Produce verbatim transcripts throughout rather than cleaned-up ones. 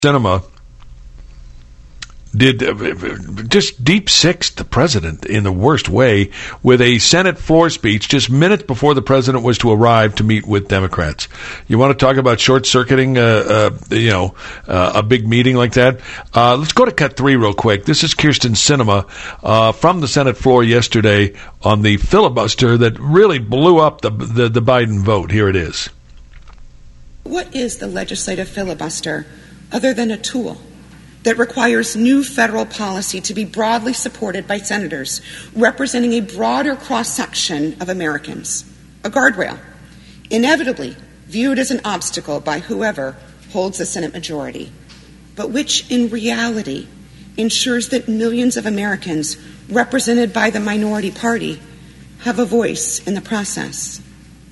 Sinema did uh, just deep sixed the president in the worst way with a Senate floor speech just minutes before the president was to arrive to meet with Democrats. You want to talk about short-circuiting uh, uh, you know, uh, a big meeting like that? Uh, let's go to cut three real quick. This is Kyrsten Sinema uh, from the Senate floor yesterday on the filibuster that really blew up the, the, the Biden vote. Here it is. What is the legislative filibuster other than a tool that requires new federal policy to be broadly supported by senators representing a broader cross-section of Americans? A guardrail, inevitably viewed as an obstacle by whoever holds the Senate majority, but which in reality ensures that millions of Americans represented by the minority party have a voice in the process.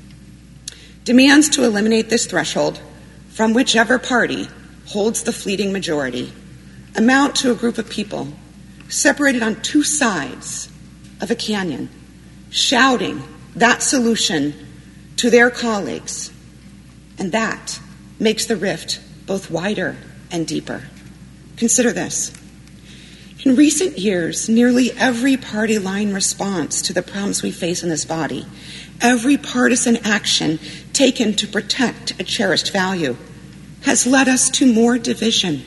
Demands to eliminate this threshold from whichever party holds the fleeting majority amount to a group of people separated on two sides of a canyon, shouting that solution to their colleagues, and that makes the rift both wider and deeper. Consider this. In recent years, nearly every party line response to the problems we face in this body, every partisan action taken to protect a cherished value, has led us to more division,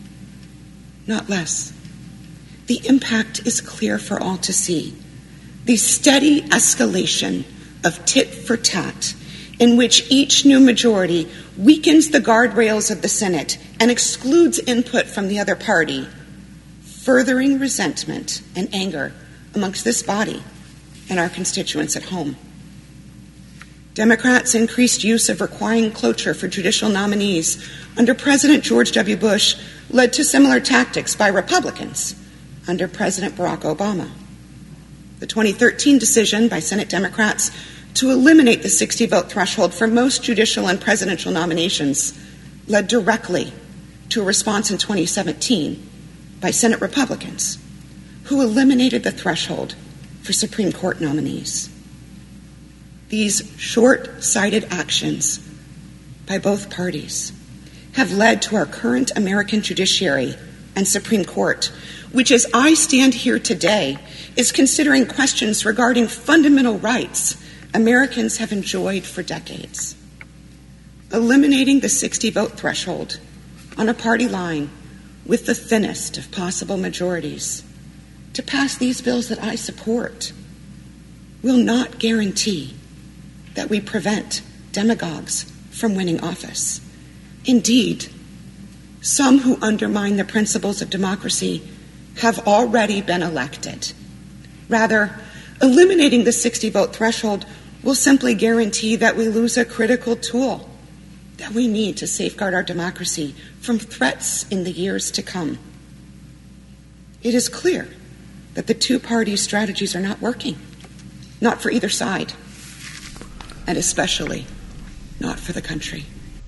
not less. The impact is clear for all to see. The steady escalation of tit for tat, in which each new majority weakens the guardrails of the Senate and excludes input from the other party, furthering resentment and anger amongst this body and our constituents at home. Democrats' increased use of requiring cloture for judicial nominees under President George W. Bush led to similar tactics by Republicans under President Barack Obama. The twenty thirteen decision by Senate Democrats to eliminate the sixty-vote threshold for most judicial and presidential nominations led directly to a response in twenty seventeen by Senate Republicans, who eliminated the threshold for Supreme Court nominees. These short-sighted actions by both parties have led to our current American judiciary and Supreme Court, which, as I stand here today, is considering questions regarding fundamental rights Americans have enjoyed for decades. Eliminating the sixty-vote threshold on a party line with the thinnest of possible majorities to pass these bills that I support will not guarantee that we prevent demagogues from winning office. Indeed, some who undermine the principles of democracy have already been elected. Rather, eliminating the sixty-vote threshold will simply guarantee that we lose a critical tool that we need to safeguard our democracy from threats in the years to come. It is clear that the two parties' strategies are not working, not for either side, and especially not for the country.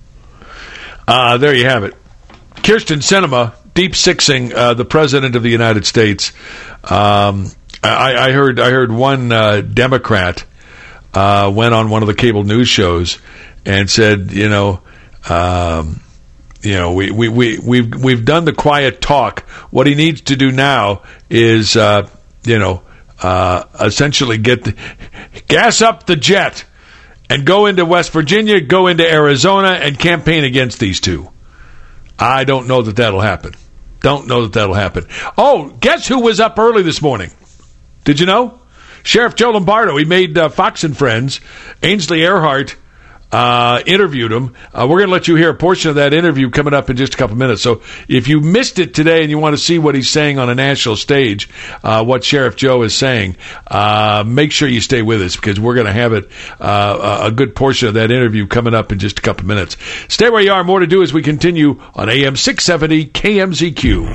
Uh, there you have it. Kyrsten Sinema, deep sixing uh, the President of the United States. Um, I, I heard I heard one uh, Democrat uh, went on one of the cable news shows and said, you know, um, you know, we, we, we, we've, we've done the quiet talk. What he needs to do now is, uh, you know, uh, essentially get the, gas up the jet and go into West Virginia, go into Arizona, and campaign against these two. I don't know that that'll happen. Don't know that that'll happen. Oh, guess who was up early this morning? Did you know? Sheriff Joe Lombardo. He made uh, Fox and Friends. Ainsley Earhart uh, interviewed him. Uh, we're going to let you hear a portion of that interview coming up in just a couple minutes. So if you missed it today and you want to see what he's saying on a national stage, uh, what Sheriff Joe is saying, uh, make sure you stay with us because we're going to have it uh, a good portion of that interview coming up in just a couple minutes. Stay where you are. More to do as we continue on A M six seventy K M Z Q.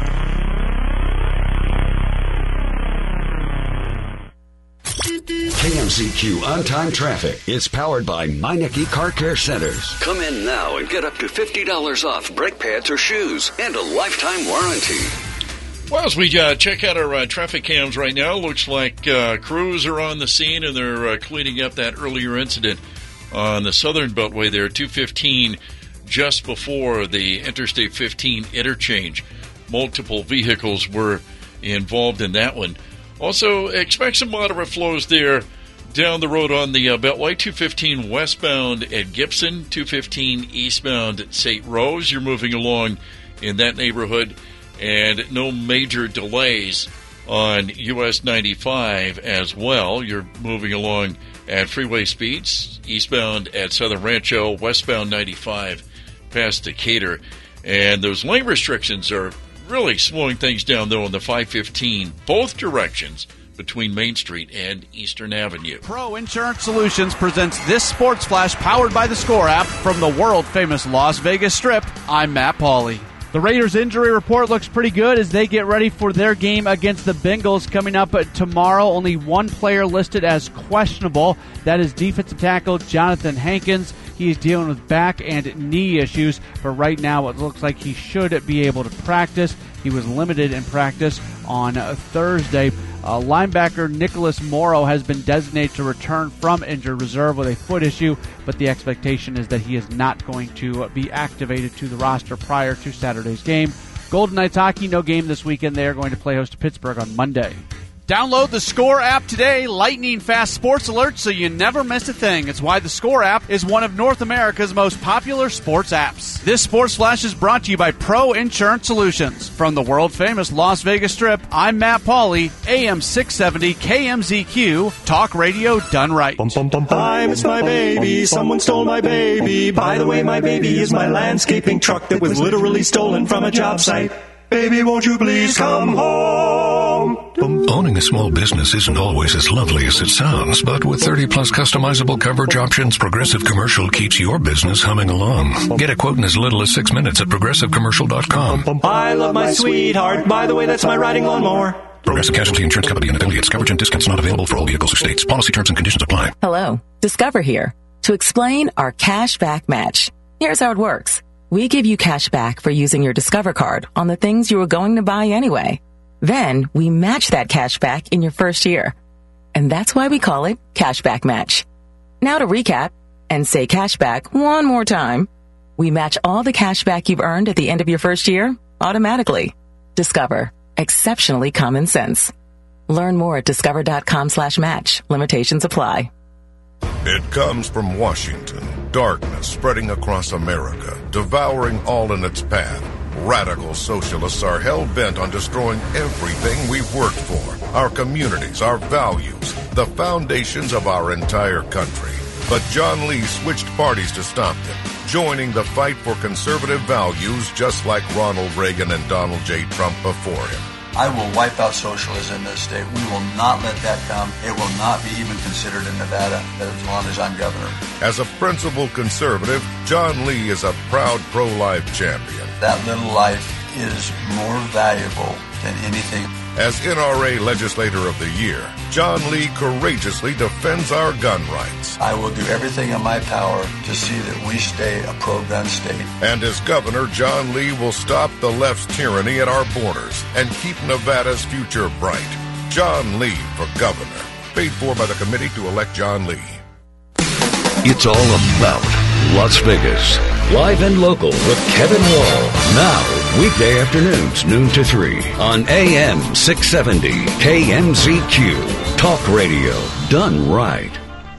K M Z Q On-Time Traffic is powered by Meineke Car Care Centers. Come in now and get up to fifty dollars off brake pads or shoes and a lifetime warranty. Well, as we uh, check out our uh, traffic cams right now, looks like uh, crews are on the scene and they're uh, cleaning up that earlier incident on the southern beltway there, two fifteen just before the Interstate fifteen interchange. Multiple vehicles were involved in that one. Also, expect some moderate flows there down the road on the uh, Beltway. two fifteen westbound at Gibson, two fifteen eastbound at Saint Rose. You're moving along in that neighborhood, and no major delays on U S ninety-five as well. You're moving along at freeway speeds, eastbound at Southern Rancho, westbound ninety-five past Decatur. And those lane restrictions are really slowing things down, though, on the five fifteen, both directions between Main Street and Eastern Avenue. Pro Insurance Solutions presents this Sports Flash powered by the Score app from the world-famous Las Vegas Strip. I'm Matt Pauley. The Raiders' injury report looks pretty good as they get ready for their game against the Bengals coming up tomorrow. Only one player listed as questionable. That is defensive tackle Jonathan Hankins. He is dealing with back and knee issues, but right now it looks like he should be able to practice. He was limited in practice on Thursday. Uh, linebacker Nicholas Morrow has been designated to return from injured reserve with a foot issue, but the expectation is that he is not going to be activated to the roster prior to Saturday's game. Golden Knights hockey, no game this weekend. They are going to play host to Pittsburgh on Monday. Download the Score app today. Lightning fast sports alerts so you never miss a thing. It's why the Score app is one of North America's most popular sports apps. This Sports Flash is brought to you by Pro Insurance Solutions. From the world-famous Las Vegas Strip, I'm Matt Pauley, A M six seventy K M Z Q, talk radio done right. I miss my baby. Someone stole my baby. By the way, my baby is my landscaping truck that was literally stolen from a job site. Baby, won't you please come home? Owning a small business isn't always as lovely as it sounds, but with thirty plus customizable coverage options, Progressive Commercial keeps your business humming along. Get a quote in as little as six minutes at progressive commercial dot com. I love my sweetheart. By the way, that's my riding lawnmower. Progressive Casualty Insurance Company and affiliates. Coverage and discounts not available for all vehicles or states. Policy terms and conditions apply. Hello, Discover here to explain our cash back match. Here's how it works. We give you cash back for using your Discover card on the things you were going to buy anyway. Then we match that cash back in your first year. And that's why we call it Cashback Match. Now to recap and say cashback one more time. We match all the cash back you've earned at the end of your first year automatically. Discover. Exceptionally common sense. Learn more at discover.com slash match. Limitations apply. It comes from Washington. Darkness spreading across America, devouring all in its path. Radical socialists are hell-bent on destroying everything we've worked for. Our communities, our values, the foundations of our entire country. But John Lee switched parties to stop them, joining the fight for conservative values just like Ronald Reagan and Donald J. Trump before him. I will wipe out socialism in this state. We will not let that come. It will not be even considered in Nevada as long as I'm governor. As a principled conservative, John Lee is a proud pro-life champion. That little life is more valuable than anything. As N R A Legislator of the Year, John Lee courageously defends our gun rights. I will do everything in my power to see that we stay a pro-gun state. And as governor, John Lee will stop the left's tyranny at our borders and keep Nevada's future bright. John Lee for governor. Paid for by the committee to elect John Lee. It's all about Las Vegas. Live and local with Kevin Wall. Now, weekday afternoons, noon to three on A M six seventy K M Z Q. Talk radio done right.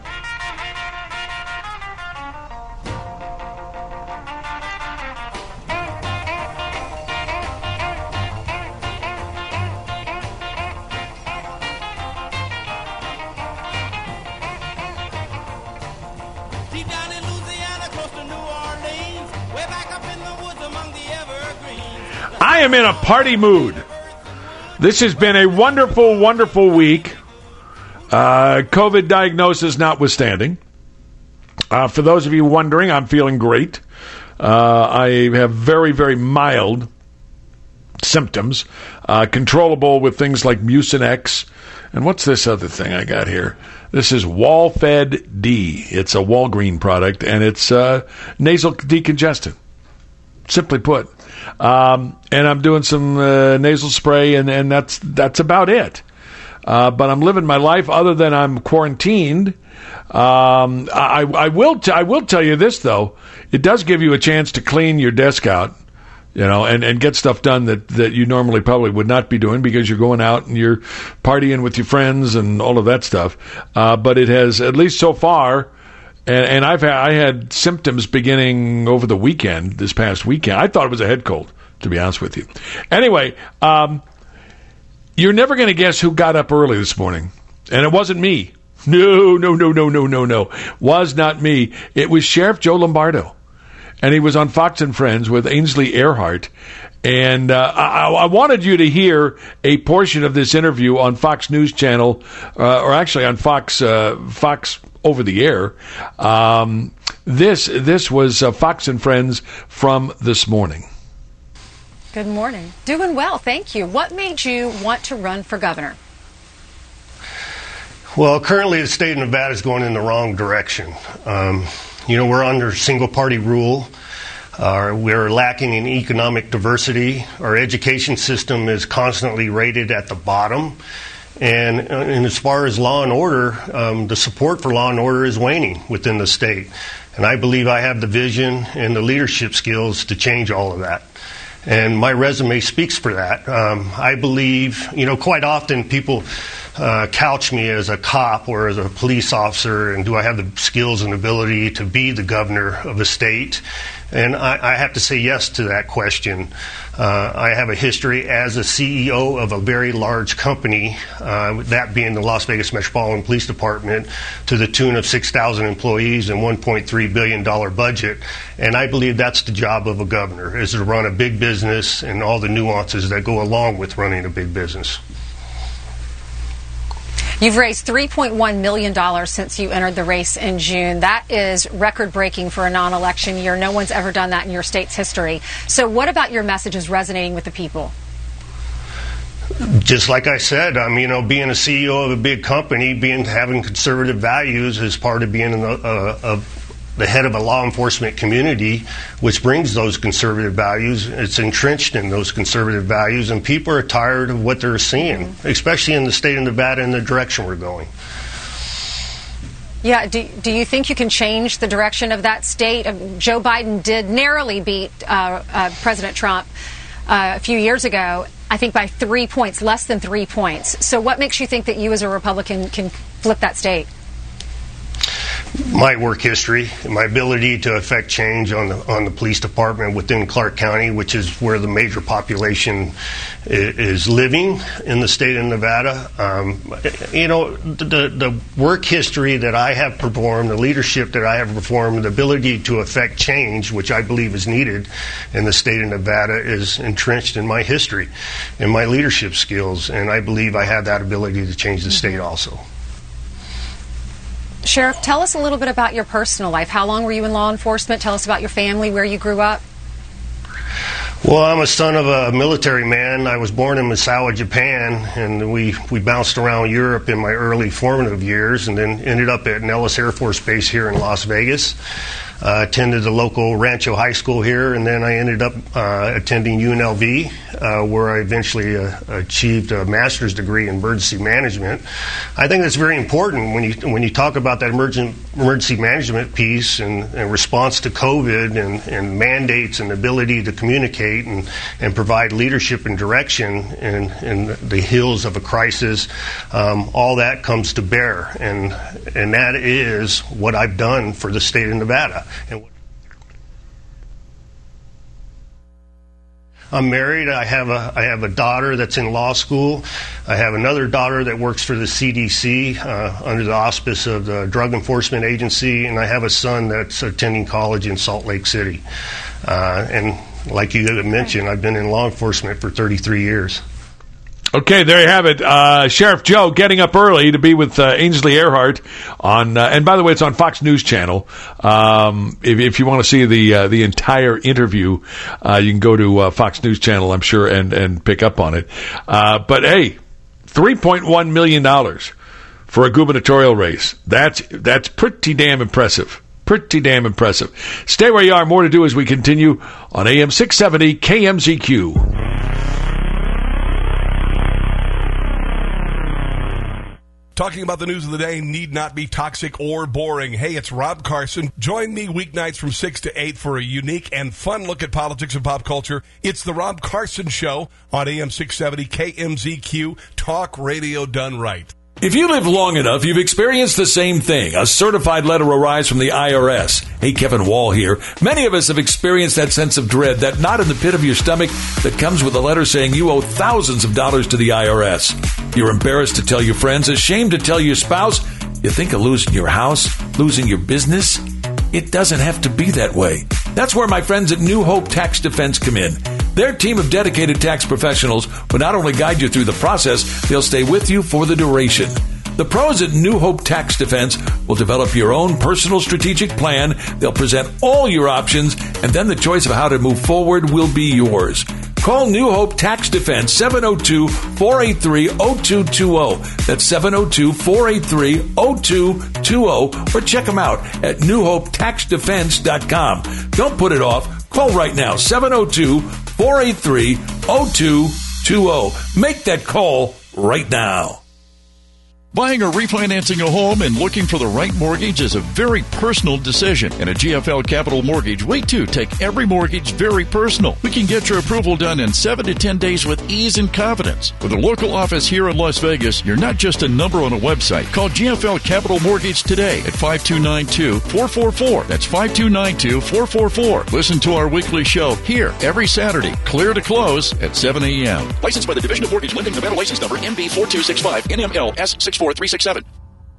I am in a party mood. This has been a wonderful, wonderful week. Uh, COVID diagnosis notwithstanding. Uh, for those of you wondering, I'm feeling great. Uh, I have very, very mild symptoms, uh, controllable with things like Mucinex. And what's this other thing I got here? This is Walfed D. It's a Walgreen product, and it's uh, nasal decongestant. Simply put. Um, and I'm doing some uh, nasal spray, and, and that's that's about it. uh, but I'm living my life other than I'm quarantined. Um, I, I will t- I will tell you this, though. It does give you a chance to clean your desk out, you know, and, and get stuff done that, that you normally probably would not be doing because you're going out and you're partying with your friends and all of that stuff. Uh, but it has, at least so far, and, and I've had, I had symptoms beginning over the weekend, this past weekend. I thought it was a head cold, to be honest with you. Anyway, um, you're never going to guess who got up early this morning. And it wasn't me. No, no, no, no, no, no, no. Was not me. It was Sheriff Joe Lombardo. And he was on Fox and Friends with Ainsley Earhart. And uh, I, I wanted you to hear a portion of this interview on Fox News Channel, uh, or actually on Fox uh, Fox over the air. Um, this this was uh, Fox and Friends from this morning. Good morning. Doing well, thank you. What made you want to run for governor? Well, currently the state of Nevada is going in the wrong direction. Um, you know, we're under single-party rule. Uh, we're lacking in economic diversity. Our education system is constantly rated at the bottom. And, and as far as law and order, um, the support for law and order is waning within the state. And I believe I have the vision and the leadership skills to change all of that. And my resume speaks for that. Um, I believe, you know, quite often people uh, couch me as a cop or as a police officer, and do I have the skills and ability to be the governor of a state? And I, I have to say yes to that question. Uh, I have a history as a C E O of a very large company, uh, that being the Las Vegas Metropolitan Police Department, to the tune of six thousand employees and one point three billion dollars budget. And I believe that's the job of a governor, is to run a big business and all the nuances that go along with running a big business. You've raised three point one million dollars since you entered the race in June. That is record-breaking for a non-election year. No one's ever done that in your state's history. So what about your message is resonating with the people? Just like I said, um, you know, being a C E O of a big company, being having conservative values is part of being a, a, a the head of a law enforcement community, which brings those conservative values. It's entrenched in those conservative values, and people are tired of what they're seeing, mm-hmm. especially in the state of Nevada and the direction we're going. Yeah, do, do you think you can change the direction of that state? Joe Biden did narrowly beat uh, uh, President Trump uh, a few years ago, I think by three points, less than three points. So what makes you think that you as a Republican can flip that state? My work history, my ability to affect change on the on the police department within Clark County, which is where the major population is living in the state of Nevada. Um, you know, the the work history that I have performed, the leadership that I have performed, the ability to affect change, which I believe is needed in the state of Nevada, is entrenched in my history and my leadership skills, and I believe I have that ability to change the state also. Sheriff, tell us a little bit about your personal life. How long were you in law enforcement? Tell us about your family, where you grew up. Well, I'm a son of a military man. I was born in Misawa, Japan, and we, we bounced around Europe in my early formative years, and then ended up at Nellis Air Force Base here in Las Vegas. Uh, attended the local Rancho High School here, and then I ended up uh, attending U N L V, uh, where I eventually uh, achieved a master's degree in emergency management. I think that's very important when you when you talk about that emergent, emergency management piece and, and response to COVID and, and mandates and ability to communicate and, and provide leadership and direction in, in the hills of a crisis. Um, all that comes to bear, and and that is what I've done for the state of Nevada. And I'm married. I have a I have a daughter that's in law school. I have another daughter that works for the C D C uh, under the auspice of the Drug Enforcement Agency, and I have a son that's attending college in Salt Lake City. Uh, and like you had mentioned, I've been in law enforcement for thirty-three years. Okay, there you have it. Uh, Sheriff Joe getting up early to be with uh, Ainsley Earhart on, uh, and by the way, it's on Fox News Channel. Um, if, if you want to see the uh, the entire interview, uh, you can go to uh, Fox News Channel, I'm sure, and, and pick up on it. Uh, but hey, three point one million dollars for a gubernatorial race. That's that's pretty damn impressive. Pretty damn impressive. Stay where you are. More to do as we continue on A M six seventy K M Z Q. Talking about the news of the day need not be toxic or boring. Hey, it's Rob Carson. Join me weeknights from six to eight for a unique and fun look at politics and pop culture. It's the Rob Carson Show on A M six seventy K M Z Q, talk radio done right. If you live long enough, you've experienced the same thing, a certified letter arrives from the I R S. Hey, Kevin Wall here. Many of us have experienced that sense of dread, that knot in the pit of your stomach that comes with a letter saying you owe thousands of dollars to the I R S. You're embarrassed to tell your friends, ashamed to tell your spouse. You think of losing your house, losing your business. It doesn't have to be that way. That's where my friends at New Hope Tax Defense come in. Their team of dedicated tax professionals will not only guide you through the process, they'll stay with you for the duration. The pros at New Hope Tax Defense will develop your own personal strategic plan. They'll present all your options, and then the choice of how to move forward will be yours. Call New Hope Tax Defense, seven oh two, four eight three, oh two two oh. That's seven oh two, four eight three, oh two two oh. Or check them out at new hope tax defense dot com. Don't put it off. Call right now, seven oh two, four eight three, oh two two oh. Make that call right now. Buying or refinancing a home and looking for the right mortgage is a very personal decision. And at G F L Capital Mortgage, we too take every mortgage very personal. We can get your approval done in seven to ten days with ease and confidence. With a local office here in Las Vegas, you're not just a number on a website. Call G F L Capital Mortgage today at five two nine two, four four four. That's five two nine two, four four four. Listen to our weekly show here every Saturday, clear to close at seven a.m. Licensed by the Division of Mortgage Lending, Nevada license number M B four two six five, N M L S six four three six seven.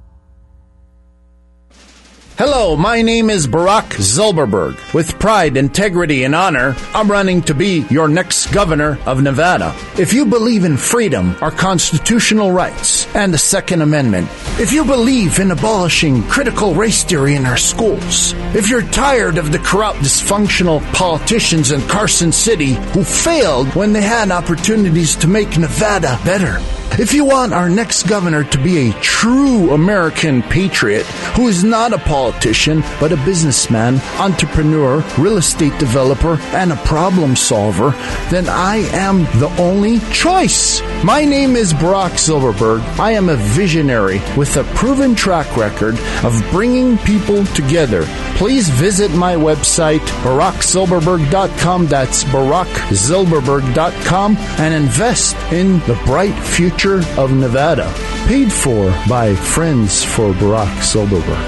Hello, my name is Barack Zilberberg. With pride, integrity, and honor, I'm running to be your next governor of Nevada. If you believe in freedom, our constitutional rights, and the Second Amendment, if you believe in abolishing critical race theory in our schools, if you're tired of the corrupt, dysfunctional politicians in Carson City who failed when they had opportunities to make Nevada better, if you want our next governor to be a true American patriot who is not a politician but a businessman, entrepreneur, real estate developer, and a problem solver, then I am the only choice. My name is Barack Zilberberg. I am a visionary with a proven track record of bringing people together. Please visit my website, barack zilberberg dot com. That's barack zilberberg dot com, and invest in the bright future of Nevada. Paid for by Friends for Barack Zilberberg.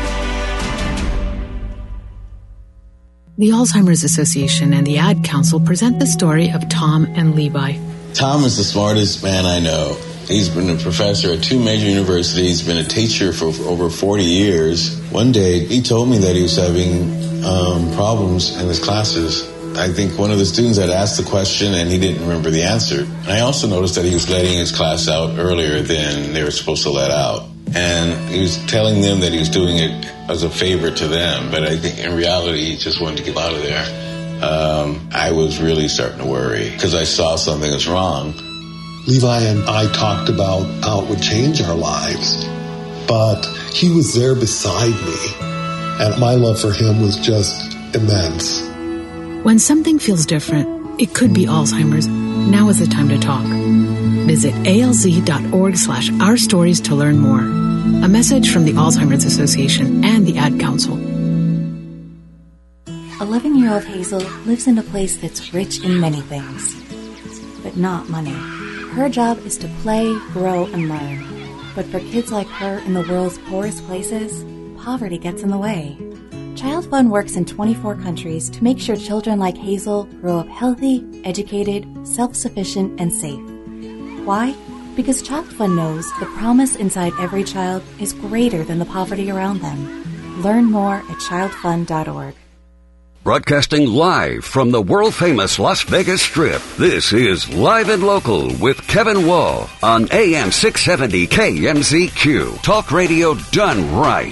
The Alzheimer's Association and the Ad Council present the story of Tom and Levi. Tom is the smartest man I know. He's been a professor at two major universities, been a teacher for over forty years. One day, he told me that he was having um, problems in his classes. I think one of the students had asked the question and he didn't remember the answer. And I also noticed that he was letting his class out earlier than they were supposed to let out. And he was telling them that he was doing it as a favor to them. But I think in reality, he just wanted to get out of there. Um, I was really starting to worry because I saw something was wrong. Levi and I talked about how it would change our lives, but he was there beside me, and my love for him was just immense. When something feels different, it could be Alzheimer's. Now is the time to talk. Visit alz.org slash our stories to learn more. A message from the Alzheimer's Association and the Ad Council. eleven-year-old Hazel lives in a place that's rich in many things, but not money. Her job is to play, grow, and learn. But for kids like her in the world's poorest places, poverty gets in the way. Child Fund works in twenty-four countries to make sure children like Hazel grow up healthy, educated, self-sufficient, and safe. Why? Because Child Fund knows the promise inside every child is greater than the poverty around them. Learn more at child fund dot org. Broadcasting live from the world-famous Las Vegas Strip, this is Live and Local with Kevin Wall on A M six seventy K M Z Q. Talk radio done right.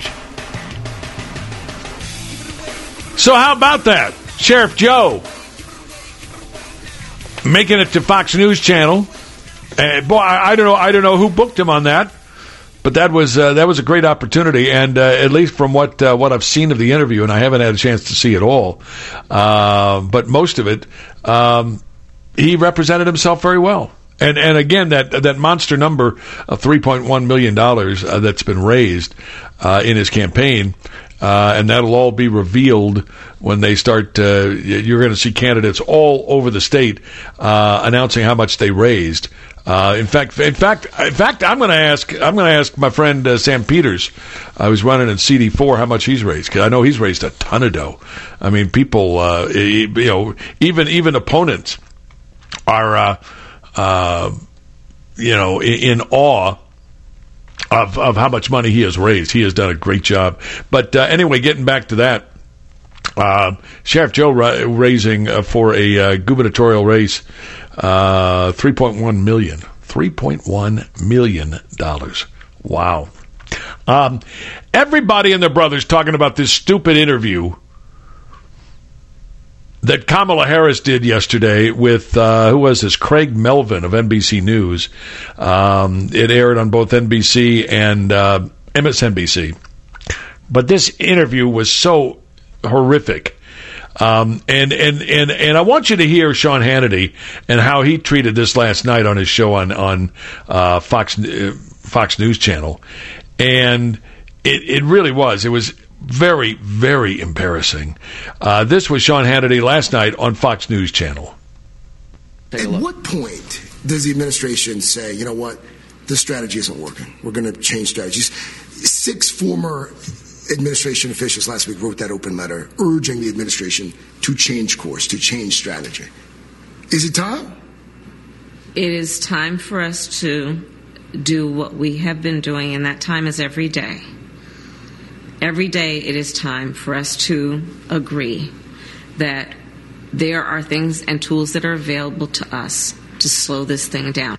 So how about that? Sheriff Joe making it to Fox News Channel. Uh, boy, I, I don't know. I don't know who booked him on that, but that was uh, that was a great opportunity. And uh, at least from what uh, what I've seen of the interview, and I haven't had a chance to see it all, uh, but most of it, um, he represented himself very well. And and again, that that monster number of three point one million dollars uh, that's been raised uh, in his campaign, uh, and that'll all be revealed when they start. Uh, you're going to see candidates all over the state uh, announcing how much they raised. Uh, in fact, in fact, in fact, I'm going to ask. I'm going to ask my friend uh, Sam Peters, uh, who's running in C D four, how much he's raised, because I know he's raised a ton of dough. I mean, people, uh, you know, even even opponents are. Uh, Uh, you know, in, in awe of, of how much money he has raised. He has done a great job. But uh, anyway, getting back to that, uh, Sheriff Joe ra- raising uh, for a uh, gubernatorial race uh, three point one million dollars. three point one million dollars. Wow. Um, everybody and their brothers talking about this stupid interview that Kamala Harris did yesterday with, uh, who was this, Craig Melvin of N B C News. Um, it aired on both N B C and uh, M S N B C. But this interview was so horrific. Um, and, and, and, and I want you to hear Sean Hannity and how he treated this last night on his show on, on uh, Fox, uh, Fox News Channel. And it, it really was. It was very, very embarrassing. Uh, this was Sean Hannity last night on Fox News Channel. At what point does the administration say, you know what, this strategy isn't working, we're going to change strategies? Six former administration officials last week wrote that open letter urging the administration to change course, to change strategy. Is it time? It is time for us to do what we have been doing, and that time is every day. Every day it is time for us to agree that there are things and tools that are available to us to slow this thing down.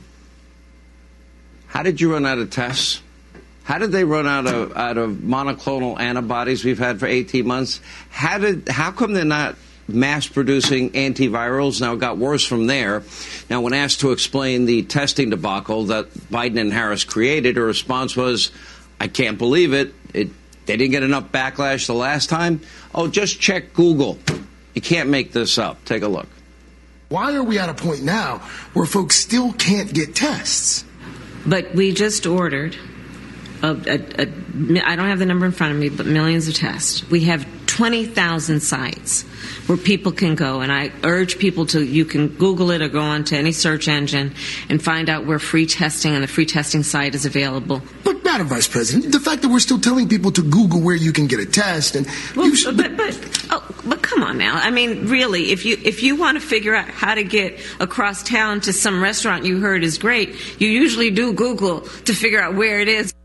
How did you run out of tests? How did they run out of out of monoclonal antibodies we've had for eighteen months? How did how come they're not mass producing antivirals? Now it got worse from there. Now when asked to explain the testing debacle that Biden and Harris created, her response was, I can't believe it. It They didn't get enough backlash the last time. Oh, just check Google. You can't make this up. Take a look. Why are we at a point now where folks still can't get tests? But we just ordered, a, a, a, I don't have the number in front of me, but millions of tests. We have twenty thousand sites where people can go, and I urge people to, you can Google it or go on to any search engine and find out where free testing and the free testing site is available. But, Madam Vice President, the fact that we're still telling people to Google where you can get a test, and well, you should, but, but, oh, but come on now. I mean, really, if you if you want to figure out how to get across town to some restaurant you heard is great, you usually do Google to figure out where it is.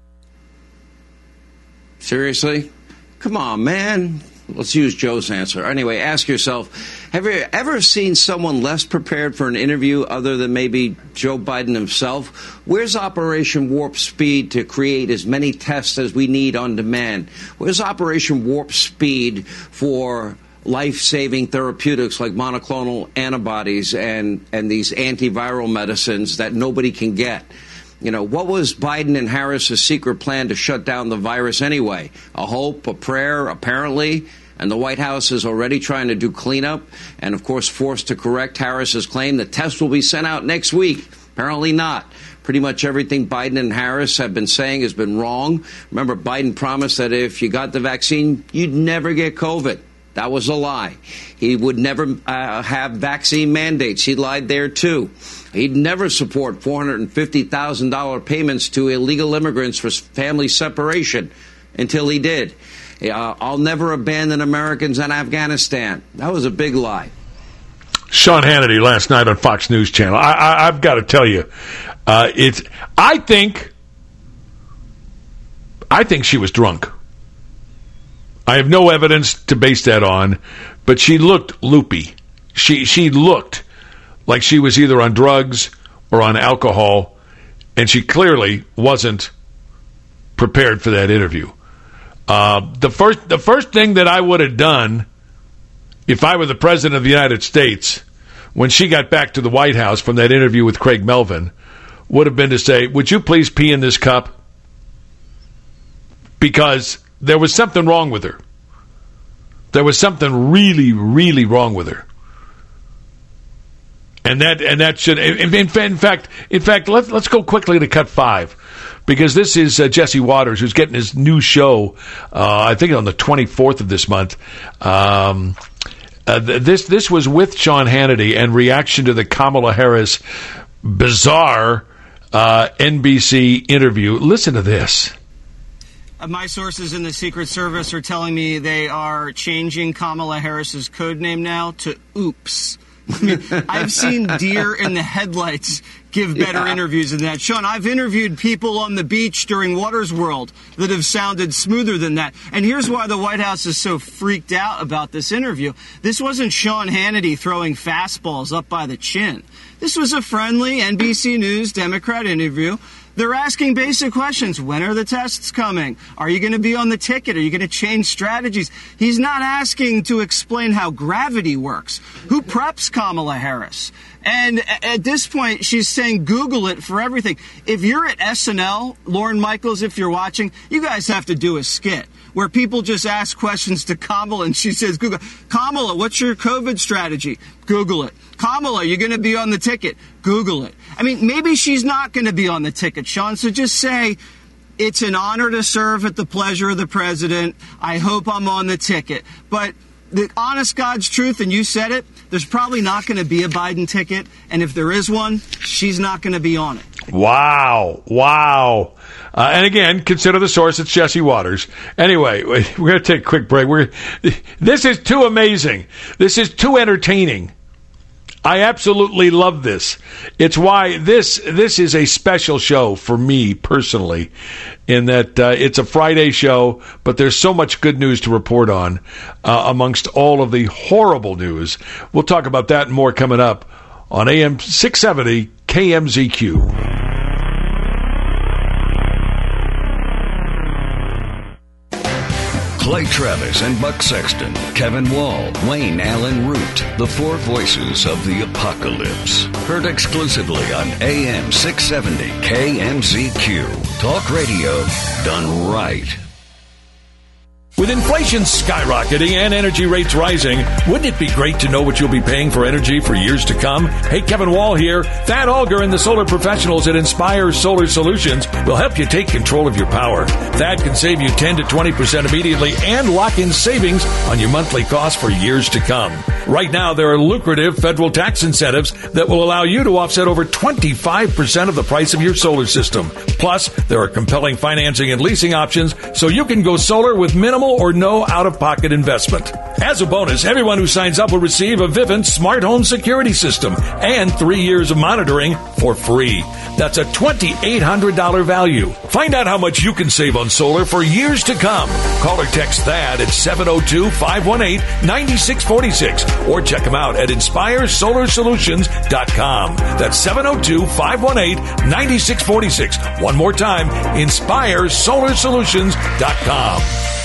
Seriously? Come on, man. Let's use Joe's answer. Anyway, ask yourself, have you ever seen someone less prepared for an interview other than maybe Joe Biden himself? Where's Operation Warp Speed to create as many tests as we need on demand? Where's Operation Warp Speed for life-saving therapeutics like monoclonal antibodies and, and these antiviral medicines that nobody can get? You know, what was Biden and Harris's secret plan to shut down the virus anyway? A hope, a prayer, apparently. And the White House is already trying to do cleanup and, of course, forced to correct Harris's claim that tests will be sent out next week. Apparently not. Pretty much everything Biden and Harris have been saying has been wrong. Remember, Biden promised that if you got the vaccine, you'd never get COVID. That was a lie. He would never uh, have vaccine mandates. He lied there, too. He'd never support four hundred fifty thousand dollars payments to illegal immigrants for family separation until he did. Uh, I'll never abandon Americans in Afghanistan. That was a big lie. Sean Hannity last night on Fox News Channel. I, I, I've got to tell you, uh, it's. I think, I think she was drunk. I have no evidence to base that on, but she looked loopy. She she looked like she was either on drugs or on alcohol, and she clearly wasn't prepared for that interview. Uh, the first the first thing that I would have done if I were the President of the United States when she got back to the White House from that interview with Craig Melvin would have been to say, would you please pee in this cup? Because there was something wrong with her. There was something really, really wrong with her. And that and that should in, in fact in fact let's let's go quickly to cut five, because this is uh, Jesse Waters, who's getting his new show uh, I think on the twenty-fourth of this month. Um, uh, this this was with Sean Hannity and reaction to the Kamala Harris bizarre uh, N B C interview. Listen to this. My sources in the Secret Service are telling me they are changing Kamala Harris's code name now to Oops. I mean, I've seen deer in the headlights give better yeah. interviews than that. Sean, I've interviewed people on the beach during Waters World that have sounded smoother than that. And here's why the White House is so freaked out about this interview. This wasn't Sean Hannity throwing fastballs up by the chin. This was a friendly N B C News Democrat interview. They're asking basic questions. When are the tests coming? Are you going to be on the ticket? Are you going to change strategies? He's not asking to explain how gravity works. Who preps Kamala Harris? And at this point, she's saying Google it for everything. If you're at S N L, Lorne Michaels, if you're watching, you guys have to do a skit where people just ask questions to Kamala and she says, Google. Kamala, what's your COVID strategy? Google it. Kamala, you're going to be on the ticket. Google it. I mean, maybe she's not going to be on the ticket, Sean. So just say, it's an honor to serve at the pleasure of the president. I hope I'm on the ticket. But the honest God's truth, and you said it, there's probably not going to be a Biden ticket. And if there is one, she's not going to be on it. Wow. Wow. Uh, and again, consider the source. It's Jesse Waters. Anyway, we're going to take a quick break. We're, this is too amazing. This is too entertaining. I absolutely love this. It's why this this is a special show for me personally, in that uh, it's a Friday show, but there's so much good news to report on uh, amongst all of the horrible news. We'll talk about that and more coming up on A M six seventy K M Z Q. Clay Travis and Buck Sexton, Kevin Wall, Wayne Allen Root, the four voices of the apocalypse. Heard exclusively on A M six seventy K M Z Q. Talk radio done right. With inflation skyrocketing and energy rates rising, wouldn't it be great to know what you'll be paying for energy for years to come? Hey, Kevin Wall here. Thad Alger and the solar professionals at Inspire Solar Solutions will help you take control of your power. Thad can save you ten to twenty percent immediately and lock in savings on your monthly costs for years to come. Right now, there are lucrative federal tax incentives that will allow you to offset over twenty-five percent of the price of your solar system. Plus, there are compelling financing and leasing options so you can go solar with minimal or no out-of-pocket investment. As a bonus, everyone who signs up will receive a Vivint smart home security system and three years of monitoring for free. That's a twenty-eight hundred dollars value. Find out how much you can save on solar for years to come. Call or text THAD at seven oh two, five one eight, nine six four six or check them out at inspire solar solutions dot com. That's seven oh two, five one eight, nine six four six. One more time, inspire solar solutions dot com.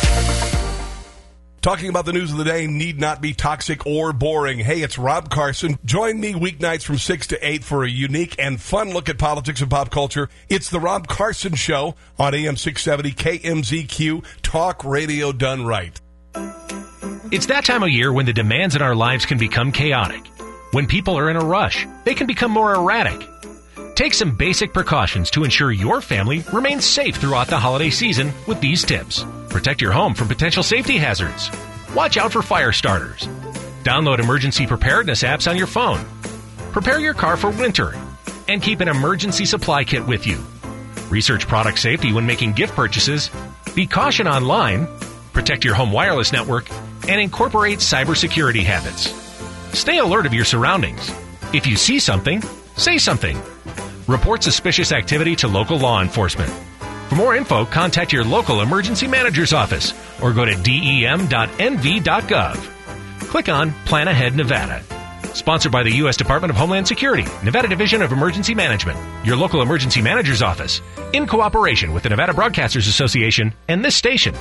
Talking about the news of the day need not be toxic or boring. Hey, it's Rob Carson. Join me weeknights from six to eight for a unique and fun look at politics and pop culture. It's the Rob Carson Show on A M six seventy K M Z Q. Talk radio done right. It's that time of year when the demands in our lives can become chaotic. When people are in a rush, they can become more erratic. Take some basic precautions to ensure your family remains safe throughout the holiday season with these tips. Protect your home from potential safety hazards. Watch out for fire starters. Download emergency preparedness apps on your phone. Prepare your car for winter. And keep an emergency supply kit with you. Research product safety when making gift purchases. Be cautious online. Protect your home wireless network. And incorporate cybersecurity habits. Stay alert of your surroundings. If you see something, say something. Report suspicious activity to local law enforcement. For more info, contact your local emergency manager's office or go to D E M dot N V dot gov. Click on Plan Ahead Nevada. Sponsored by the U S Department of Homeland Security, Nevada Division of Emergency Management, your local emergency manager's office, in cooperation with the Nevada Broadcasters Association and this station.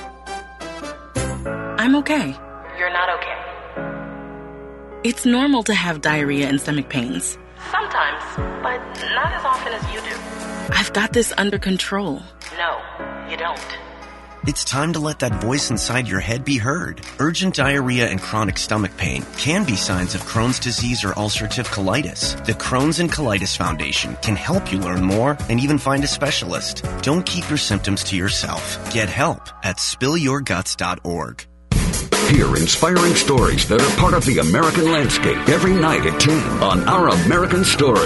I'm okay. You're not okay. It's normal to have diarrhea and stomach pains. Sometimes, but not as often as you do. I've got this under control. No, you don't. It's time to let that voice inside your head be heard. Urgent diarrhea and chronic stomach pain can be signs of Crohn's disease or ulcerative colitis. The Crohn's and Colitis Foundation can help you learn more and even find a specialist. Don't keep your symptoms to yourself. Get help at spill your guts dot org. Hear inspiring stories that are part of the American landscape every night at ten on Our American Story.